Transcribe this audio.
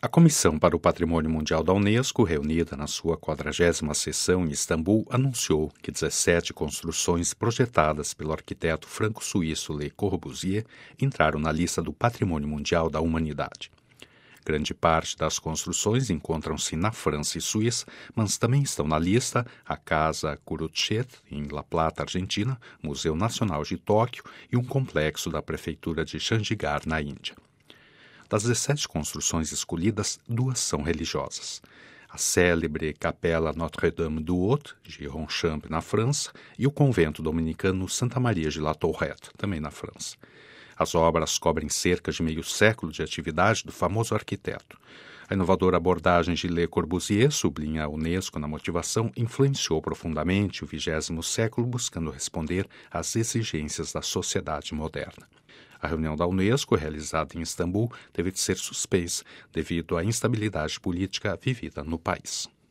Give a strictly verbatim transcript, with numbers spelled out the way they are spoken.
A Comissão para o Patrimônio Mundial da Unesco, reunida na sua quadragésima sessão em Istambul, anunciou que dezessete construções projetadas pelo arquiteto franco-suíço Le Corbusier entraram na lista do Patrimônio Mundial da Humanidade. Grande parte das construções encontram-se na França e Suíça, mas também estão na lista a Casa Curuchet, em La Plata, Argentina, Museu Nacional de Tóquio e um complexo da Prefeitura de Chandigarh, na Índia. Das dezessete construções escolhidas, duas são religiosas. A célebre Capela Notre-Dame-du-Haut, de Ronchamp, na França, e o convento dominicano Santa Maria de La Tourette, também na França. As obras cobrem cerca de meio século de atividade do famoso arquiteto. A inovadora abordagem de Le Corbusier, sublinha a Unesco na motivação, influenciou profundamente o vigésimo século, buscando responder às exigências da sociedade moderna. A reunião da Unesco, realizada em Istambul, teve de ser suspensa devido à instabilidade política vivida no país.